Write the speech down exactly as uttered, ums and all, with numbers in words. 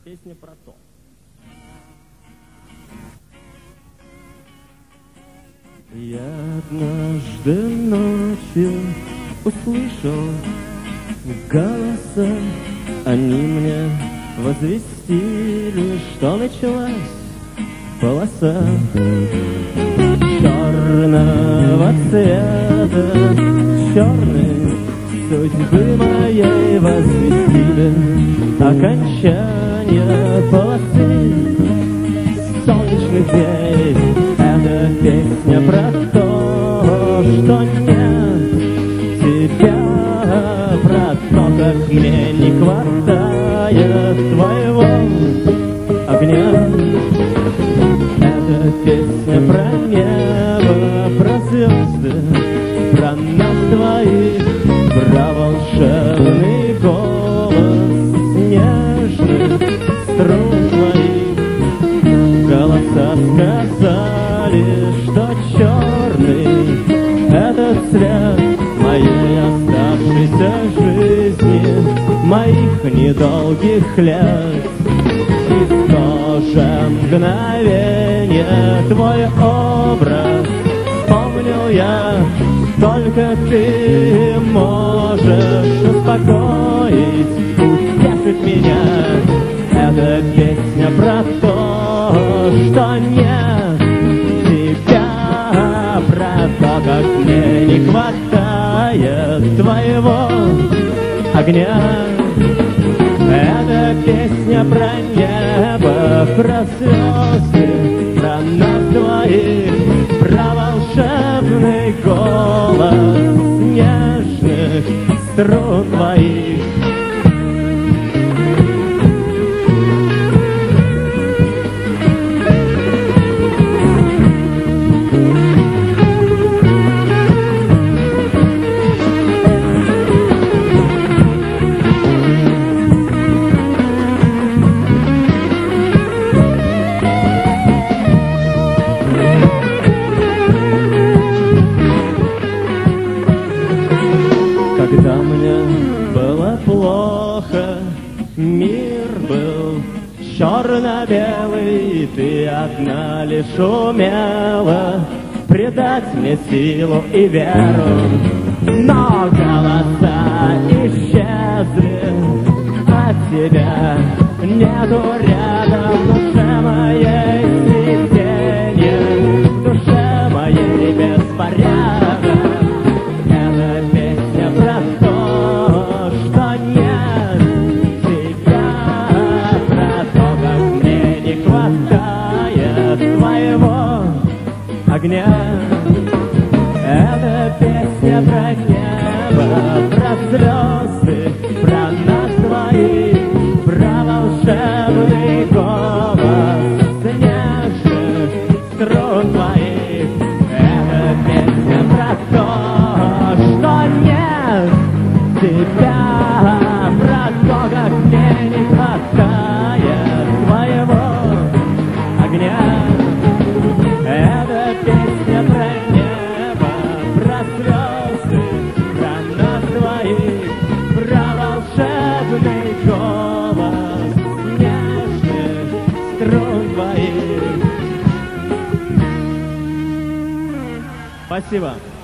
Песня про то. Я однажды ночью услышал голоса, они мне возвестили, что началась полоса черного цвета, черной судьбы моей возвестили окончание полосы солнечных дней. Это песня про то, что нет тебя, про то, как мне не хватает твоего огня. Это песня про небо, про звезды, про нас двоих, про волшебный голос нежных струн твоих. Голоса сказали, что черный — это цвет моей оставшейся жизни, моих недолгих лет. И в то же мгновение твой образ помнил я, только ты можешь успокоить, утешить меня. Это песня про то, что нет тебя, про то, как мне не хватает твоего огня. Это песня про небо, про звезды, про нас двоих, про волшебный голос нежных струн твоих. Когда мне было плохо, мир был черно-белый, ты одна лишь умела придать мне силу и веру. Но голоса исчезли, а тебя нету рядом. В душе моей смятенье, в душе моей беспорядок. Про то, что нет тебя, про то, как мне не хватает твоего огня. Это песня про небо, про звезды, про нас двоих, про волшебный голос нежных струн твоих. Это песня про то, что нет тебя, про то, как мне не хватает твоего огня. Это песня про небо, про звезды, про нас двоих, про волшебный голос нежных струн твоих. Спасибо.